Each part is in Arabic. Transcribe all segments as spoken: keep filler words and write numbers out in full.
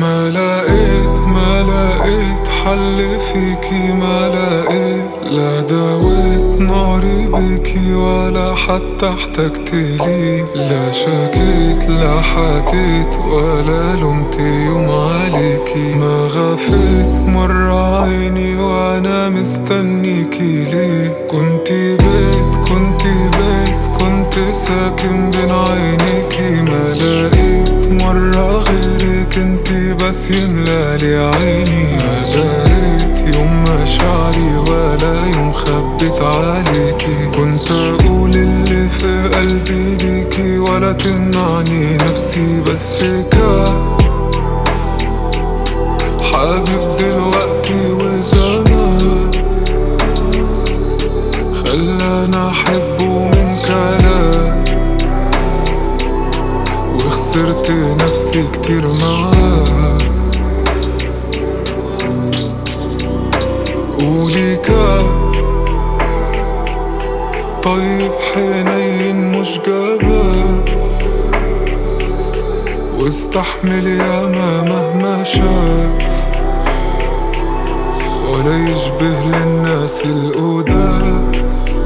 ما لقيت ما لقيت حل فيكي، ما لقيت لا داويت ناري بيكي ولا حتى احتجتلي، لا شكيت لا حكيت ولا لومت يوم عليكي، ما غفيت مرة عيني وانا مستنيكي ليه. كنتي بيت كنتي بيت كنت ساكن بين عينيكي، ما لقيت مرة غيرك انتي بس يملالي عيني، ما داريت يوم مشاعري ولا يوم خبيت عليكي. كنت اقول اللي في قلبي ليكي ولا تمنعني نفسي، بس كان حابب دلوقتي وزمان خلانا احبه من كلام، وخسرت نفسي كتير معاه. قولي كان طيب حنين مش جبان، واستحمل ياما مهما شاف، ولا يشبه للناس القدام.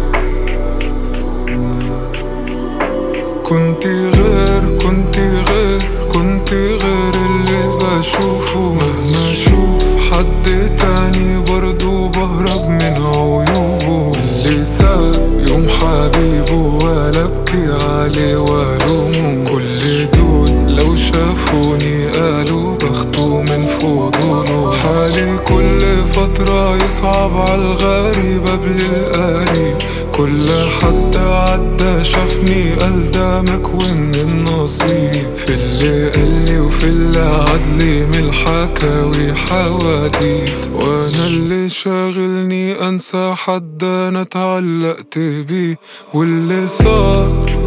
كنتي غير كنتي غير كنتي غير اللي بشوفه، مهما اشوف حد تاني برضو بهرب من عيوبه، اللي ساب يوم حبيبه ولا ابكي عليه والومه. كل دول لو شافوني قالوا بخته من فضوله، حالي كل فترة يصعب عالغريب قبل القريب، كل حد عدى شافني قال ده مكوين من النصيب، في اللي قالي وفي اللي عدلي من الحكاوي حواديت، وانا اللي شاغلني انسى حد انا اتعلقت بيه، واللي صار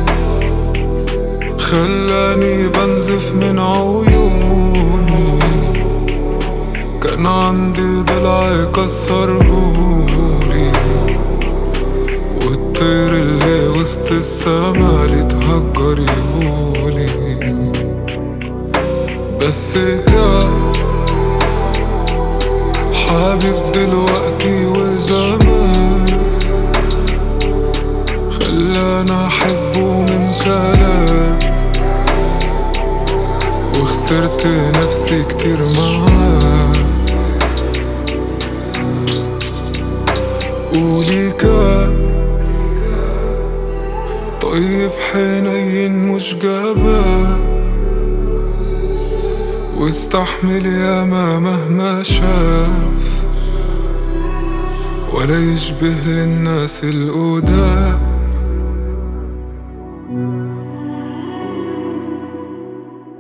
خلاني بنزف من عيوني، كان عندي ضلع يكسرهولي، والطير اللي وسط السما اللي اتهجر يقولي، بس كان حابب دلوقتي وزمان خلانا احبه من كلام، وخسرت نفسي كتير معاه. قولي كان طيب حنين مش جبان، واستحمل ياما مهما شاف، ولا يشبه للناس القدام.